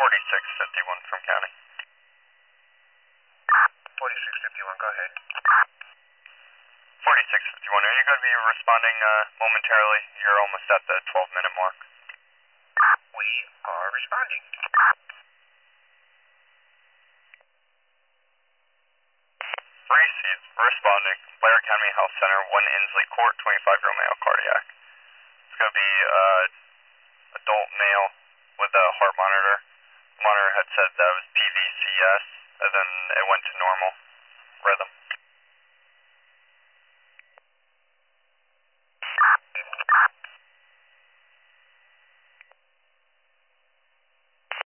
4651 from county. 4651, go ahead. 4651, are you going to be responding momentarily? You're almost at the 12-minute mark. We are responding. Responding. Blair Academy Health Center, 1 Inslee Court, 25-year-old male, cardiac. It's going to be adult male with a heart monitor. Monitor had said that was PVCS, and then it went to normal rhythm.